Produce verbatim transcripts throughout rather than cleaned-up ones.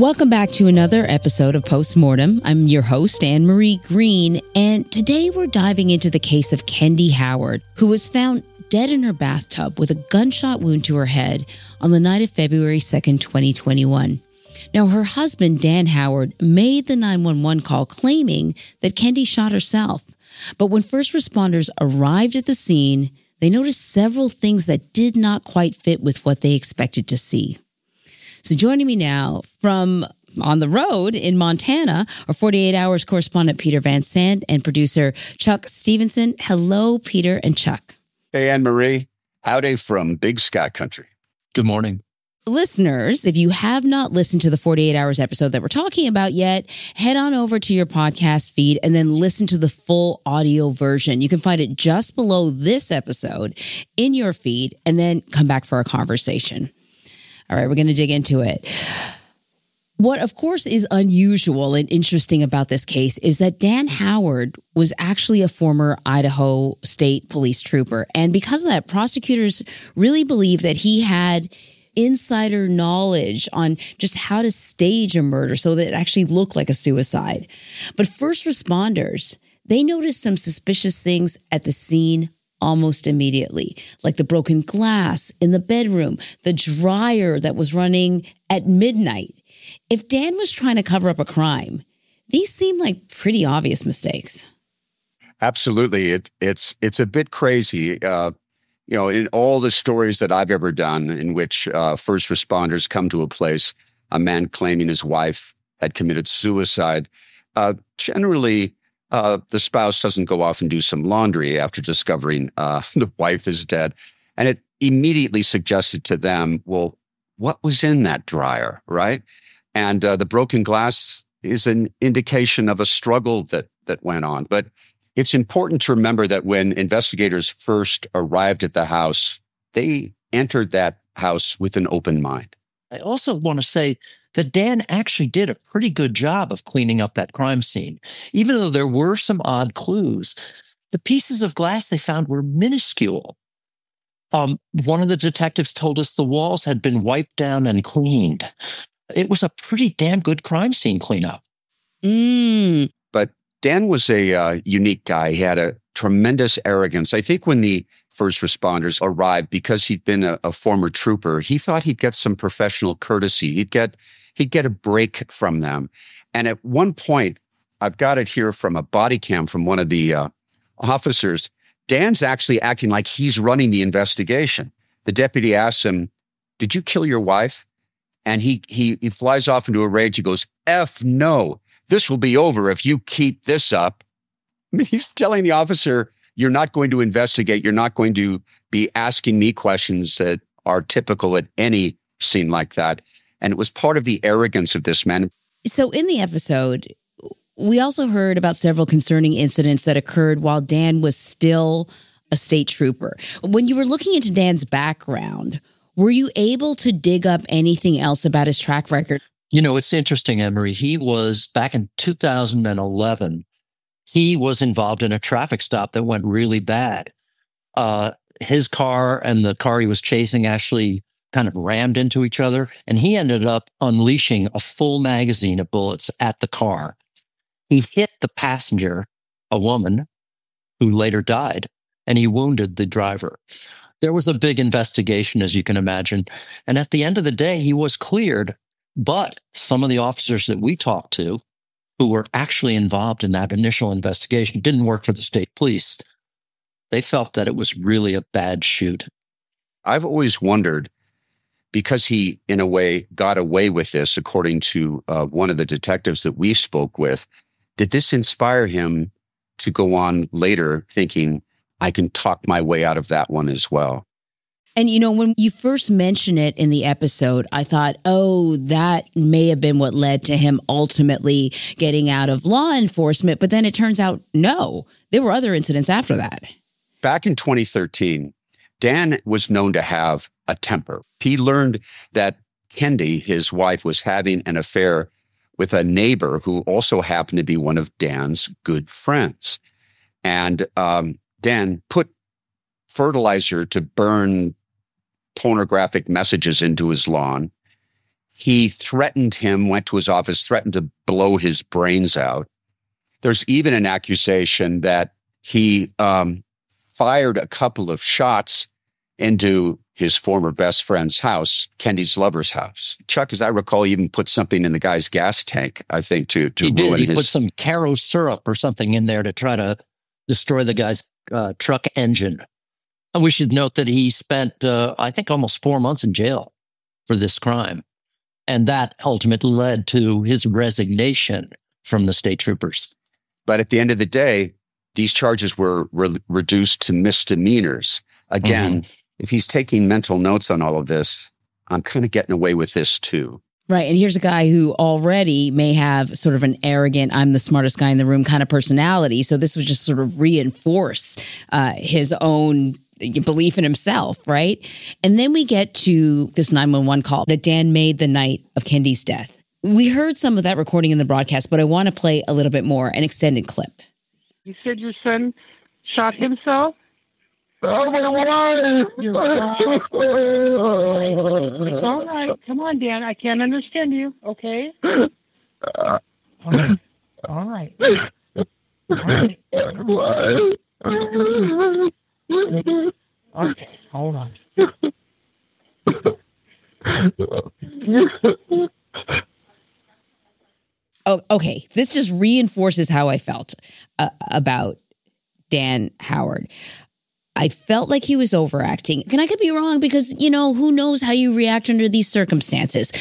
Welcome back to another episode of Postmortem. I'm your host, Anne Marie Green, and today we're diving into the case of Kendi Howard, who was found dead in her bathtub with a gunshot wound to her head on the night of February second, twenty twenty-one. Now, her husband, Dan Howard, made the nine one one call claiming that Kendi shot herself. But when first responders arrived at the scene, they noticed several things that did not quite fit with what they expected to see. So joining me now from on the road in Montana, our forty-eight hours correspondent Peter Van Sant and producer Chuck Stevenson. Hello, Peter and Chuck. Hey, Anne Marie. Howdy from Big Sky Country. Good morning. Listeners, if you have not listened to the forty-eight hours episode that we're talking about yet, head on over to your podcast feed and then listen to the full audio version. You can find it just below this episode in your feed and then come back for a conversation. All right, we're going to dig into it. What, of course, is unusual and interesting about this case is that Dan Howard was actually a former Idaho State Police trooper. And because of that, prosecutors really believe that he had insider knowledge on just how to stage a murder so that it actually looked like a suicide. But first responders, they noticed some suspicious things at the scene almost immediately, like the broken glass in the bedroom, the dryer that was running at midnight. If Dan was trying to cover up a crime, these seem like pretty obvious mistakes. Absolutely. It, it's it's a bit crazy. Uh, you know, in all the stories that I've ever done in which uh, first responders come to a place, a man claiming his wife had committed suicide, uh, generally, Uh, the spouse doesn't go off and do some laundry after discovering uh, the wife is dead. And it immediately suggested to them, well, what was in that dryer, right? And uh, the broken glass is an indication of a struggle that that went on. But it's important to remember that when investigators first arrived at the house, they entered that house with an open mind. I also want to say that Dan actually did a pretty good job of cleaning up that crime scene. Even though there were some odd clues, the pieces of glass they found were minuscule. Um, one of the detectives told us the walls had been wiped down and cleaned. It was a pretty damn good crime scene cleanup. Mm. But Dan was a uh, unique guy. He had a tremendous arrogance. I think when the first responders arrived, because he'd been a, a former trooper, he thought he'd get some professional courtesy. He'd get he'd get a break from them. And at one point, I've got it here from a body cam from one of the uh, officers, Dan's actually acting like he's running the investigation. The deputy asks him, "Did you kill your wife?" And he he he flies off into a rage. He goes, "F no, this will be over if you keep this up." I mean, he's telling the officer, you're not going to investigate. You're not going to be asking me questions that are typical at any scene like that. And it was part of the arrogance of this man. So in the episode, we also heard about several concerning incidents that occurred while Dan was still a state trooper. When you were looking into Dan's background, were you able to dig up anything else about his track record? You know, it's interesting, Emery. He was, back in two thousand eleven, he was involved in a traffic stop that went really bad. Uh, his car and the car he was chasing actually kind of rammed into each other, and he ended up unleashing a full magazine of bullets at the car. He hit the passenger, a woman, who later died, and he wounded the driver. There was a big investigation, as you can imagine, and at the end of the day, he was cleared, but some of the officers that we talked to who were actually involved in that initial investigation didn't work for the state police. They felt that it was really a bad shoot. I've always wondered, because he, in a way, got away with this, according to uh, one of the detectives that we spoke with, did this inspire him to go on later thinking, I can talk my way out of that one as well? And, you know, when you first mentioned it in the episode, I thought, oh, that may have been what led to him ultimately getting out of law enforcement. But then it turns out, no, there were other incidents after that. Back in twenty thirteen, Dan was known to have a temper. He learned that Kendi, his wife, was having an affair with a neighbor who also happened to be one of Dan's good friends. And um, Dan put fertilizer to burn pornographic messages into his lawn. He threatened him, went to his office, threatened to blow his brains out. There's even an accusation that he um, fired a couple of shots into his former best friend's house, Kendi's lover's house. Chuck, as I recall, he even put something in the guy's gas tank, I think, to, to he ruin did. He his... put some Caro syrup or something in there to try to destroy the guy's uh, truck engine. And we should note that he spent, uh, I think, almost four months in jail for this crime. And that ultimately led to his resignation from the state troopers. But at the end of the day, these charges were re- reduced to misdemeanors. Again, mm-hmm. if he's taking mental notes on all of this, I'm kind of getting away with this too. Right. And here's a guy who already may have sort of an arrogant, I'm the smartest guy in the room kind of personality. So this would just sort of reinforce uh, his own belief in himself, right? And then we get to this nine one one call that Dan made the night of Kendi's death. We heard some of that recording in the broadcast, but I want to play a little bit more, an extended clip. You said your son shot himself? All right, come on, Dan. I can't understand you, okay? All right. All right. Okay, hold on. Oh, okay. This just reinforces how I felt uh, about Dan Howard. I felt like he was overacting. And I could be wrong because, you know, who knows how you react under these circumstances.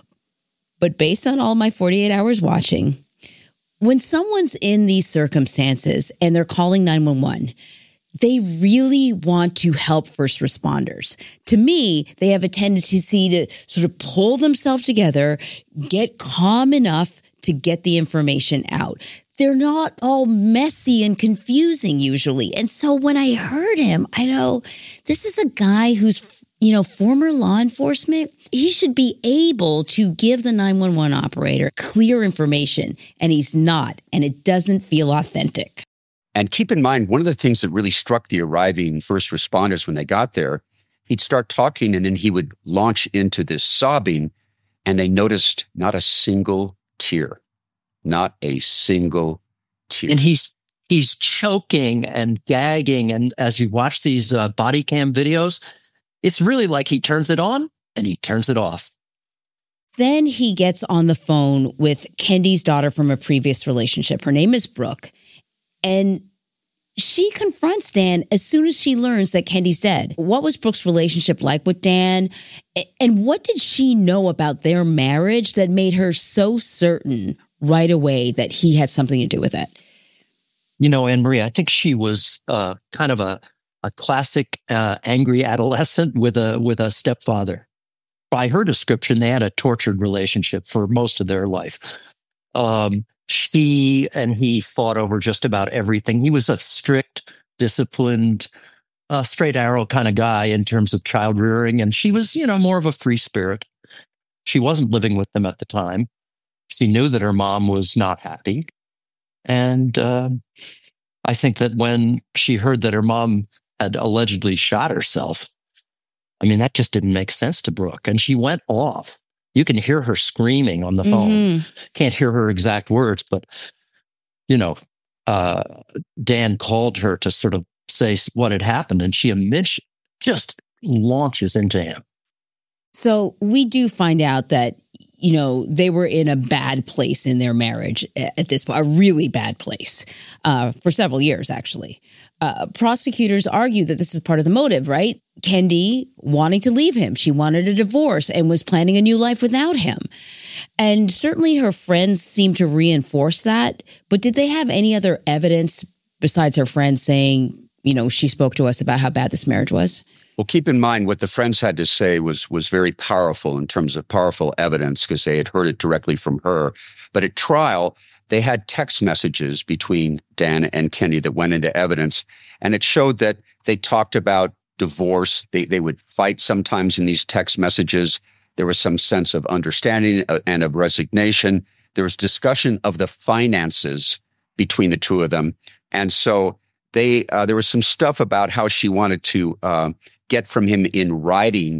But based on all my forty-eight hours watching, when someone's in these circumstances and they're calling nine one one, they really want to help first responders. To me, they have a tendency to sort of pull themselves together, get calm enough to get the information out. They're not all messy and confusing usually. And so when I heard him, I know this is a guy who's, you know, former law enforcement. He should be able to give the nine one one operator clear information, and he's not, and it doesn't feel authentic. And keep in mind, one of the things that really struck the arriving first responders when they got there, he'd start talking and then he would launch into this sobbing, and they noticed not a single tear, not a single tear. And he's he's choking and gagging. And as you watch these uh, body cam videos, it's really like he turns it on and he turns it off. Then he gets on the phone with Kendi's daughter from a previous relationship. Her name is Brooke. And she confronts Dan as soon as she learns that Kendi's dead. What was Brooke's relationship like with Dan? And what did she know about their marriage that made her so certain right away that he had something to do with it? You know, Anne Marie, I think she was uh, kind of a, a classic uh, angry adolescent with a with a stepfather. By her description, they had a tortured relationship for most of their life. Um, she and he fought over just about everything. He was a strict, disciplined, uh, straight arrow kind of guy in terms of child rearing. And she was, you know, more of a free spirit. She wasn't living with them at the time. She knew that her mom was not happy. And uh, I think that when she heard that her mom had allegedly shot herself, I mean, that just didn't make sense to Brooke. And she went off. You can hear her screaming on the phone. Mm-hmm. Can't hear her exact words, but, you know, uh, Dan called her to sort of say what had happened, and she immediately just launches into him. So we do find out that, you know, they were in a bad place in their marriage at this point, a really bad place uh, for several years, actually. Uh, prosecutors argue that this is part of the motive, right? Kendi wanting to leave him. She wanted a divorce and was planning a new life without him. And certainly her friends seem to reinforce that. But did they have any other evidence besides her friends saying, you know, she spoke to us about how bad this marriage was? Well, keep in mind what the friends had to say was was very powerful in terms of powerful evidence because they had heard it directly from her. But at trial, they had text messages between Dan and Kendi that went into evidence, and it showed that they talked about divorce. They they would fight sometimes in these text messages. There was some sense of understanding and of resignation. There was discussion of the finances between the two of them, and so they uh, there was some stuff about how she wanted to uh, get from him in writing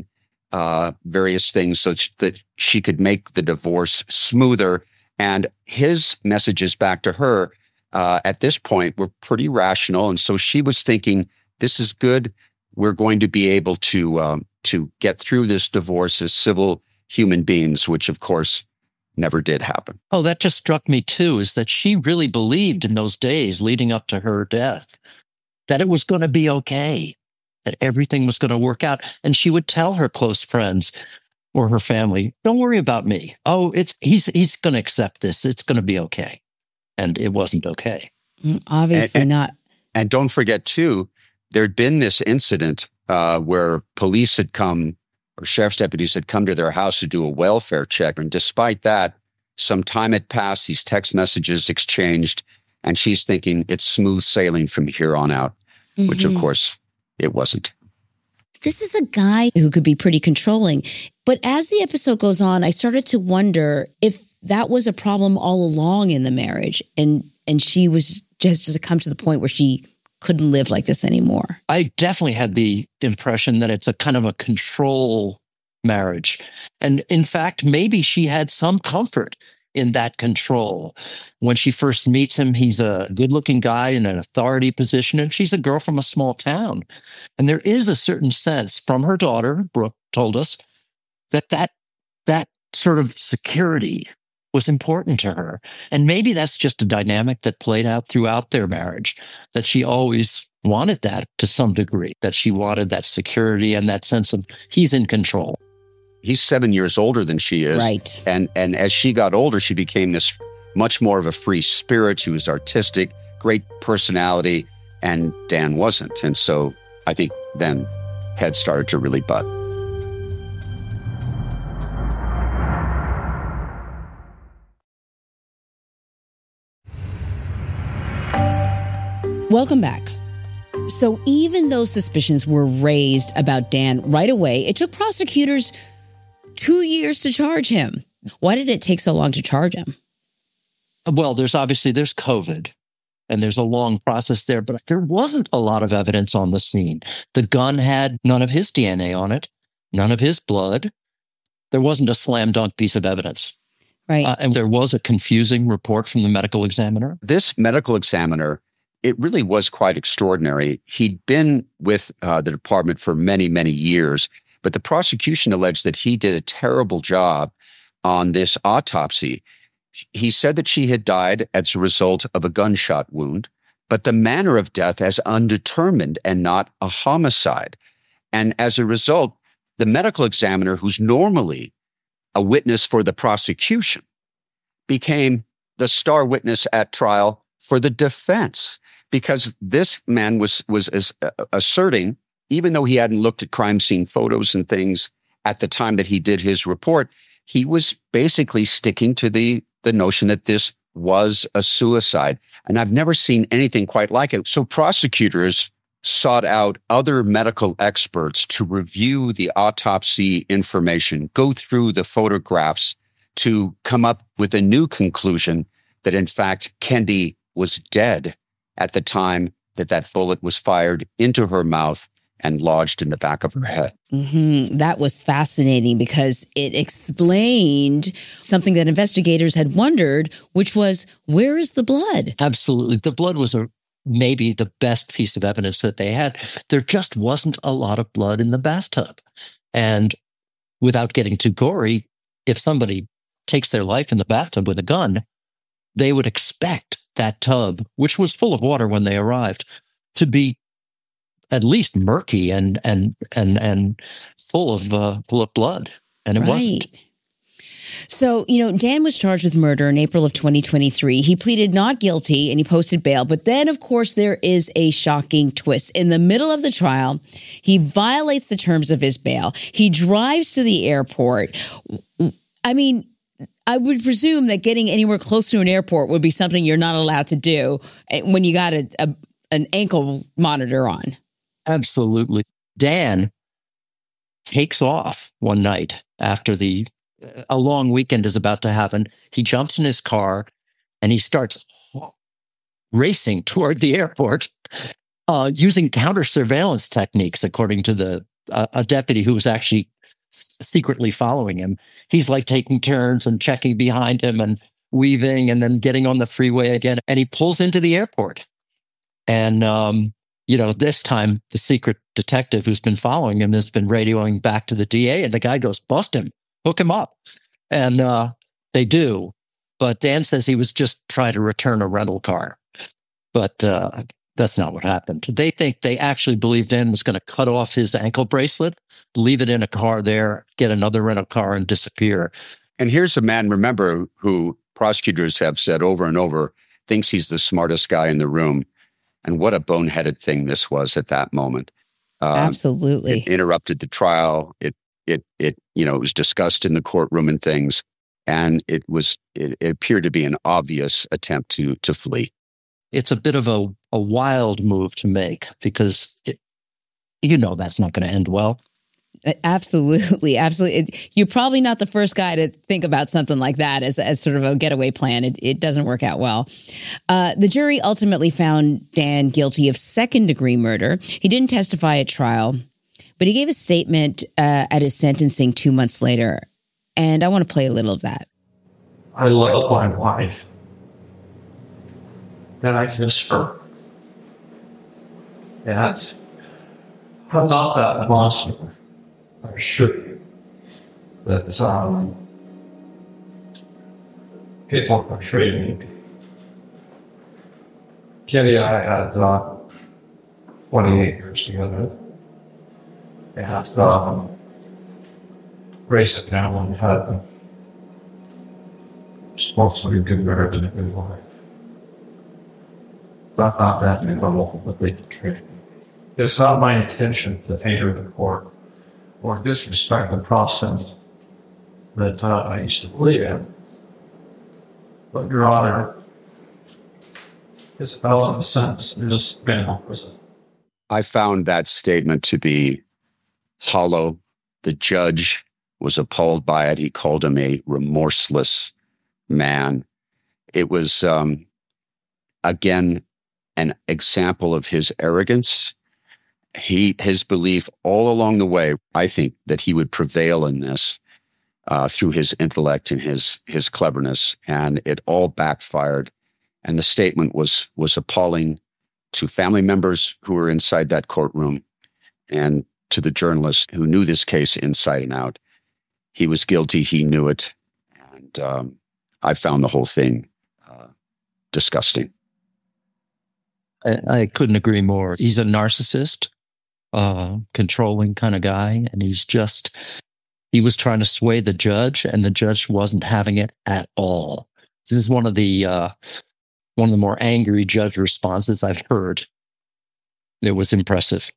uh, various things so that she could make the divorce smoother. And his messages back to her uh, at this point were pretty rational. And so she was thinking, this is good. We're going to be able to um, to get through this divorce as civil human beings, which of course never did happen. Oh, that just struck me too, is that she really believed in those days leading up to her death that it was going to be okay, that everything was going to work out. And she would tell her close friends or her family, don't worry about me. Oh, it's he's he's going to accept this. It's going to be okay. And it wasn't okay. Obviously and, and, not. And don't forget too, there'd been this incident uh, where police had come, or sheriff's deputies had come to their house to do a welfare check. And despite that, some time had passed, these text messages exchanged, and she's thinking it's smooth sailing from here on out, mm-hmm. which of course it wasn't. This is a guy who could be pretty controlling. But as the episode goes on, I started to wonder if that was a problem all along in the marriage. And, and she was just, just come to the point where she couldn't live like this anymore. I definitely had the impression that it's a kind of a control marriage. And in fact, maybe she had some comfort in that control. When she first meets him, he's a good-looking guy in an authority position, and she's a girl from a small town. And there is a certain sense from her daughter, Brooke told us, that that, that sort of security was important to her. And maybe that's just a dynamic that played out throughout their marriage, that she always wanted that to some degree, that she wanted that security and that sense of he's in control. He's seven years older than she is. Right. And and as she got older, she became this much more of a free spirit. She was artistic, great personality, and Dan wasn't. And so I think then heads started to really butt. Welcome back. So even though suspicions were raised about Dan right away, it took prosecutors two years to charge him. Why did it take so long to charge him? Well, there's obviously, there's COVID, and there's a long process there, but there wasn't a lot of evidence on the scene. The gun had none of his D N A on it, none of his blood. There wasn't a slam dunk piece of evidence. Right. Uh, and there was a confusing report from the medical examiner. This medical examiner, it really was quite extraordinary. He'd been with uh, the department for many, many years, but the prosecution alleged that he did a terrible job on this autopsy. He said that she had died as a result of a gunshot wound, but the manner of death as undetermined and not a homicide. And as a result, the medical examiner, who's normally a witness for the prosecution, became the star witness at trial for the defense, because this man was was asserting, even though he hadn't looked at crime scene photos and things at the time that he did his report, he was basically sticking to the, the notion that this was a suicide. And I've never seen anything quite like it. So prosecutors sought out other medical experts to review the autopsy information, go through the photographs to come up with a new conclusion that, in fact, Kendi was dead at the time that that bullet was fired into her mouth and lodged in the back of her head. Mm-hmm. That was fascinating because it explained something that investigators had wondered, which was, where is the blood? Absolutely. The blood was a, maybe the best piece of evidence that they had. There just wasn't a lot of blood in the bathtub. And without getting too gory, if somebody takes their life in the bathtub with a gun, they would expect that tub, which was full of water when they arrived, to be at least murky and and and and full of uh, full of blood, and it right. wasn't. So, you know, Dan was charged with murder in April of twenty twenty-three. He pleaded not guilty and he posted bail. But then, of course, there is a shocking twist. In the middle of the trial, he violates the terms of his bail. He drives to the airport. I mean, I would presume that getting anywhere close to an airport would be something you're not allowed to do when you got a, a an ankle monitor on. Absolutely. Dan takes off one night after the a long weekend is about to happen. He jumps in his car and he starts racing toward the airport uh, using counter surveillance techniques, according to the uh, a deputy who was actually s- secretly following him. He's like taking turns and checking behind him and weaving and then getting on the freeway again. And he pulls into the airport. And, um, you know, this time the secret detective who's been following him has been radioing back to the D A, and the guy goes, bust him, hook him up. And uh, they do. But Dan says he was just trying to return a rental car. But uh, that's not what happened. They think they actually believe Dan was going to cut off his ankle bracelet, leave it in a car there, get another rental car, and disappear. And here's a man, remember, who prosecutors have said over and over, thinks he's the smartest guy in the room. And what a boneheaded thing this was at that moment. Uh, Absolutely. It interrupted the trial. It, it, it, you know, it was discussed in the courtroom and things. And it was, it, it appeared to be an obvious attempt to, to flee. It's a bit of a, a wild move to make because, it, you know, that's not going to end well. Absolutely. Absolutely. It, you're probably not the first guy to think about something like that as, as sort of a getaway plan. It, it doesn't work out well. Uh, the jury ultimately found Dan guilty of second degree murder. He didn't testify at trial, but he gave a statement uh, at his sentencing two months later. And I want to play a little of that. I love my wife. And I miss her. And I'm not that monster. I should. But um, people are treating me. Jenny and I had uh, twenty-eight years together. And um, Grace and Alan had mostly a good marriage and a good wife. But not that normal, but they could treat me. It's not my intention to anger the court or disrespect the process that uh, I used to believe in. But, Your Honor, this fellow in a sense is been in prison. I found that statement to be hollow. The judge was appalled by it. He called him a remorseless man. It was, um, again, an example of his arrogance. He, his belief all along the way, I think, that he would prevail in this uh, through his intellect and his his cleverness, and it all backfired. And the statement was was appalling to family members who were inside that courtroom, and to the journalist who knew this case inside and out. He was guilty. He knew it, and um, I found the whole thing uh, disgusting. I, I couldn't agree more. He's a narcissist. Uh, controlling kind of guy. And he's just, he was trying to sway the judge and the judge wasn't having it at all. This is one of the, uh, one of the more angry judge responses I've heard. It was impressive.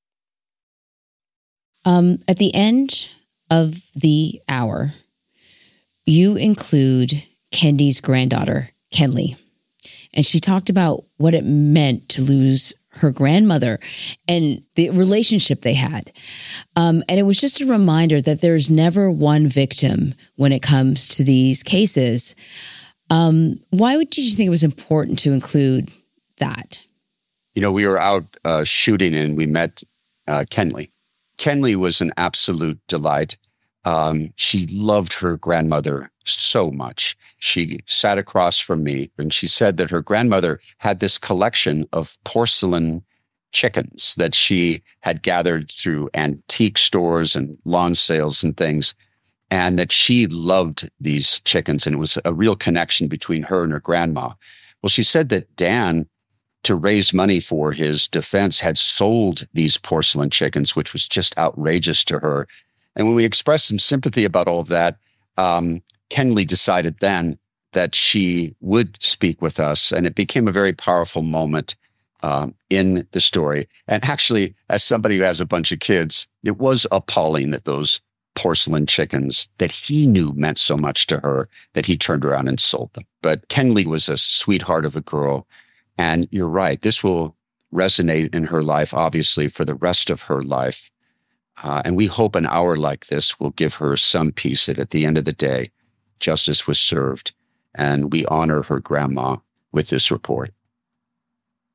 Um, at the end of the hour, you include Kendi's granddaughter, Kenley. And she talked about what it meant to lose her grandmother and the relationship they had. Um, and it was just a reminder that there's never one victim when it comes to these cases. Um, why would you think it was important to include that? You know, we were out uh, shooting and we met uh, Kenley. Kenley was an absolute delight. Um, she loved her grandmother so much. She sat across from me and she said that her grandmother had this collection of porcelain chickens that she had gathered through antique stores and lawn sales and things, and that she loved these chickens. And it was a real connection between her and her grandma. Well, she said that Dan, to raise money for his defense, had sold these porcelain chickens, which was just outrageous to her. And when we expressed some sympathy about all of that, um, Kenley decided then that she would speak with us, and it became a very powerful moment um, in the story. And actually, as somebody who has a bunch of kids, it was appalling that those porcelain chickens that he knew meant so much to her that he turned around and sold them. But Kenley was a sweetheart of a girl. And you're right, this will resonate in her life, obviously, for the rest of her life. Uh, and we hope an hour like this will give her some peace that at the end of the day, justice was served. And we honor her grandma with this report.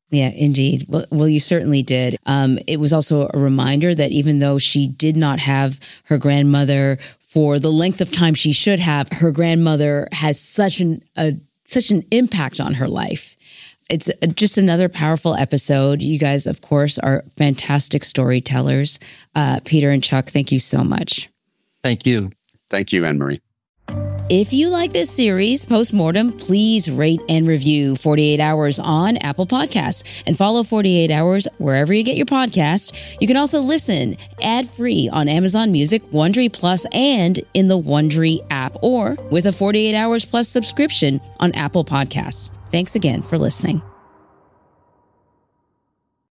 Yeah, indeed. Well, well, you certainly did. Um, it was also a reminder that even though she did not have her grandmother for the length of time she should have, her grandmother has such an a, such an impact on her life. It's just another powerful episode. You guys, of course, are fantastic storytellers. Uh, Peter and Chuck, thank you so much. Thank you. Thank you, Anne-Marie. If you like this series, Postmortem, please rate and review forty-eight hours on Apple Podcasts and follow forty-eight hours wherever you get your podcast. You can also listen ad-free on Amazon Music, Wondery Plus, and in the Wondery app, or with a forty-eight hours Plus subscription on Apple Podcasts. Thanks again for listening.